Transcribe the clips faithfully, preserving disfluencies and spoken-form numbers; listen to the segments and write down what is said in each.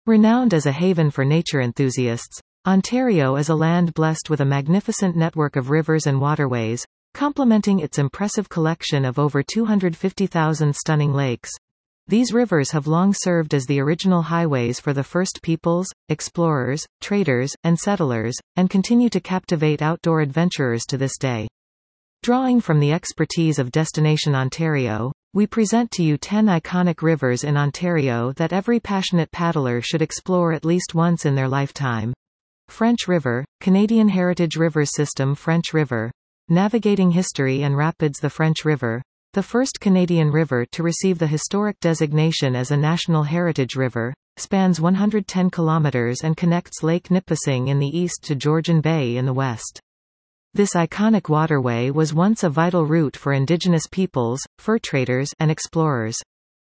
Renowned as a haven for nature enthusiasts, Ontario is a land blessed with a magnificent network of rivers and waterways, complementing its impressive collection of over two hundred fifty thousand stunning lakes. These rivers have long served as the original highways for the first peoples, explorers, traders, and settlers, and continue to captivate outdoor adventurers to this day. Drawing from the expertise of Destination Ontario, we present to you ten iconic rivers in Ontario that every passionate paddler should explore at least once in their lifetime. French River, Canadian Heritage Rivers System. French River. Navigating history and rapids. The French River, the first Canadian river to receive the historic designation as a National Heritage River, spans one hundred ten kilometers and connects Lake Nipissing in the east to Georgian Bay in the west. This iconic waterway was once a vital route for Indigenous peoples, fur traders, and explorers.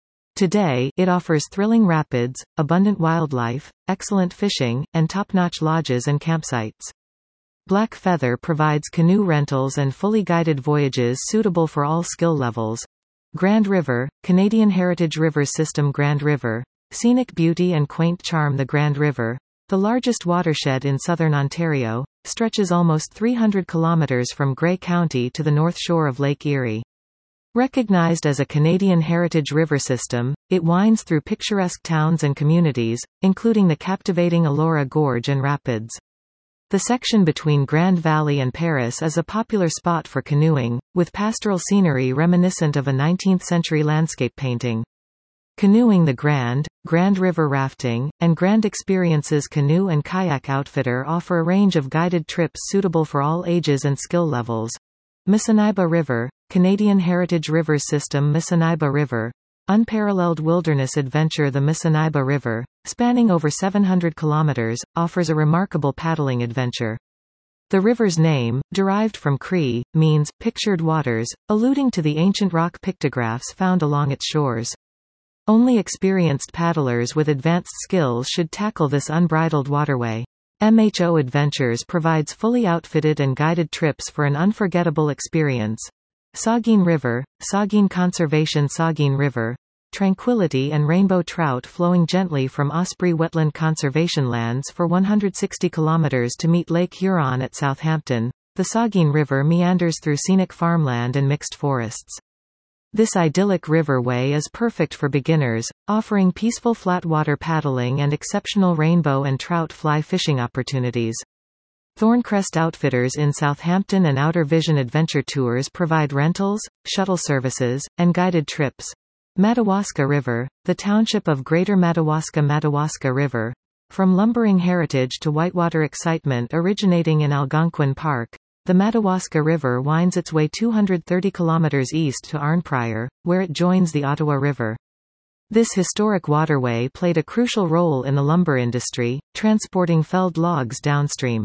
Today, it offers thrilling rapids, abundant wildlife, excellent fishing, and top-notch lodges and campsites. Black Feather provides canoe rentals and fully guided voyages suitable for all skill levels. Grand River, Canadian Heritage Rivers System. Grand River, scenic beauty and quaint charm. The Grand River, the largest watershed in southern Ontario, stretches almost three hundred kilometers from Grey County to the north shore of Lake Erie. Recognized as a Canadian Heritage River System, it winds through picturesque towns and communities, including the captivating Elora Gorge and Rapids. The section between Grand Valley and Paris is a popular spot for canoeing, with pastoral scenery reminiscent of a nineteenth century landscape painting. Canoeing. The Grand, Grand River Rafting, and Grand Experiences Canoe and Kayak Outfitter offer a range of guided trips suitable for all ages and skill levels. Mississauga River, Canadian Heritage Rivers System. Mississauga River, unparalleled wilderness adventure. The Mississauga River, spanning over seven hundred kilometers, offers a remarkable paddling adventure. The river's name, derived from Cree, means pictured waters, alluding to the ancient rock pictographs found along its shores. Only experienced paddlers with advanced skills should tackle this unbridled waterway. M H O Adventures provides fully outfitted and guided trips for an unforgettable experience. Saugeen River, Saugeen Conservation. Saugeen River, tranquility and rainbow trout flowing gently from Osprey Wetland Conservation Lands for one hundred sixty kilometers to meet Lake Huron at Southampton. The Saugeen River meanders through scenic farmland and mixed forests. This idyllic riverway is perfect for beginners, offering peaceful flatwater paddling and exceptional rainbow and trout fly fishing opportunities. Thorncrest Outfitters in Southampton and Outer Vision Adventure Tours provide rentals, shuttle services, and guided trips. Madawaska River, the township of Greater Madawaska. Madawaska River, from lumbering heritage to whitewater excitement originating in Algonquin Park, the Madawaska River winds its way two hundred thirty kilometers east to Arnprior, where it joins the Ottawa River. This historic waterway played a crucial role in the lumber industry, transporting felled logs downstream.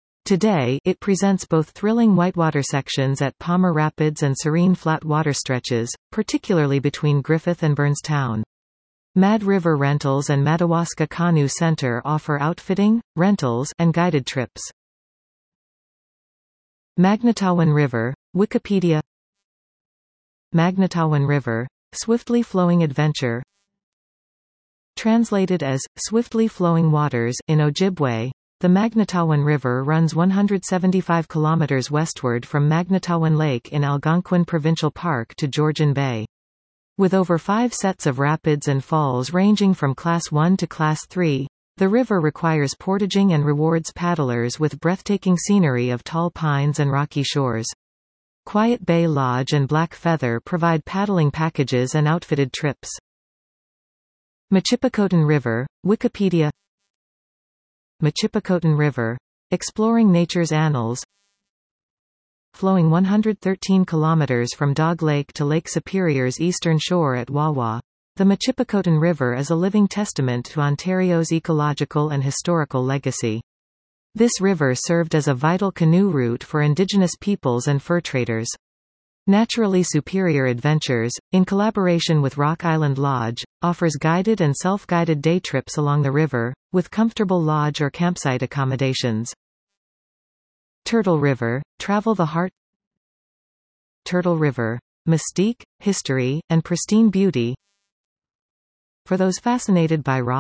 Today, it presents both thrilling whitewater sections at Palmer Rapids and serene flat water stretches, particularly between Griffith and Burnstown. Mad River Rentals and Madawaska Canoe Center offer outfitting, rentals, and guided trips. Magnetawan River, Wikipedia. Magnetawan River, swiftly flowing adventure. Translated as, swiftly flowing waters, in Ojibwe, the Magnetawan River runs one hundred seventy-five kilometers westward from Magnetawan Lake in Algonquin Provincial Park to Georgian Bay. With over five sets of rapids and falls ranging from Class one to Class three, the river requires portaging and rewards paddlers with breathtaking scenery of tall pines and rocky shores. Quiet Bay Lodge and Black Feather provide paddling packages and outfitted trips. Machipicoten River, Wikipedia. Machipicoten River, exploring nature's annals. Flowing one hundred thirteen kilometers from Dog Lake to Lake Superior's eastern shore at Wawa, the Machipicoten River is a living testament to Ontario's ecological and historical legacy. This river served as a vital canoe route for Indigenous peoples and fur traders. Naturally Superior Adventures, in collaboration with Rock Island Lodge, offers guided and self-guided day trips along the river, with comfortable lodge or campsite accommodations. Turtle River, travel the heart. Turtle River, mystique, history, and pristine beauty. For those fascinated by rocks,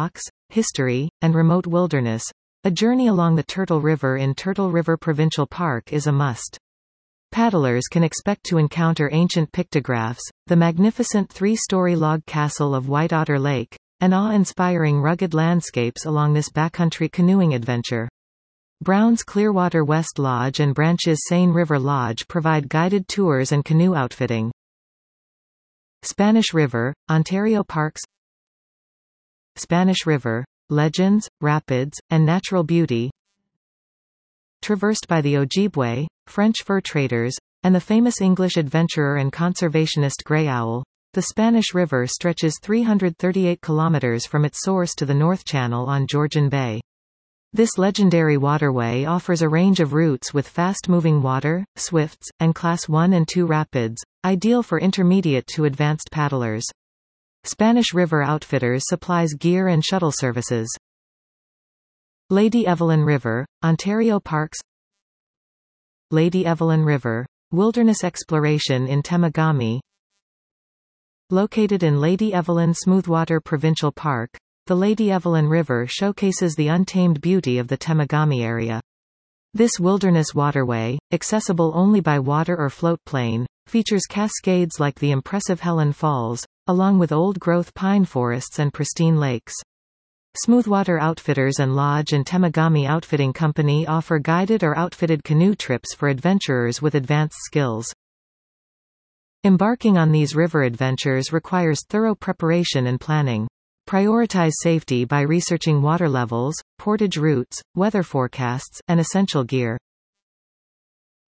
history, and remote wilderness, a journey along the Turtle River in Turtle River Provincial Park is a must. Paddlers can expect to encounter ancient pictographs, the magnificent three-story log castle of White Otter Lake, and awe-inspiring rugged landscapes along this backcountry canoeing adventure. Brown's Clearwater West Lodge and Branch's Seine River Lodge provide guided tours and canoe outfitting. Spanish River, Ontario Parks. Spanish River, legends, rapids, and natural beauty. Traversed by the Ojibwe, French fur traders, and the famous English adventurer and conservationist grey owl, the Spanish River stretches three hundred thirty-eight kilometers from its source to the North Channel on Georgian Bay. This legendary waterway offers a range of routes with fast-moving water, swifts, and Class one and two rapids, ideal for intermediate to advanced paddlers. Spanish River Outfitters supplies gear and shuttle services. Lady Evelyn River, Ontario Parks. Lady Evelyn River, wilderness exploration in Temagami. Located in Lady Evelyn Smoothwater Provincial Park, the Lady Evelyn River showcases the untamed beauty of the Temagami area. This wilderness waterway, accessible only by water or float plane, features cascades like the impressive Helen Falls, along with old-growth pine forests and pristine lakes. Smoothwater Outfitters and Lodge and Temagami Outfitting Company offer guided or outfitted canoe trips for adventurers with advanced skills. Embarking on these river adventures requires thorough preparation and planning. Prioritize safety by researching water levels, portage routes, weather forecasts, and essential gear.